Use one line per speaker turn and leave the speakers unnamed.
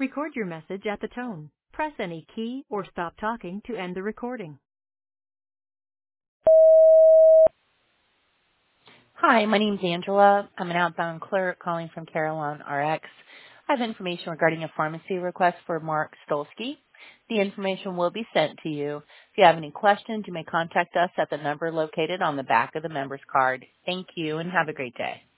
Record your message at the tone. Press any key or stop talking to end the recording.
Hi, my name's Angela. I'm an outbound clerk calling from Carolyn RX. I have information regarding a pharmacy request for Mark Stolsky. The information will be sent to you. If you have any questions, you may contact us at the number located on the back of the member's card. Thank you and have a great day.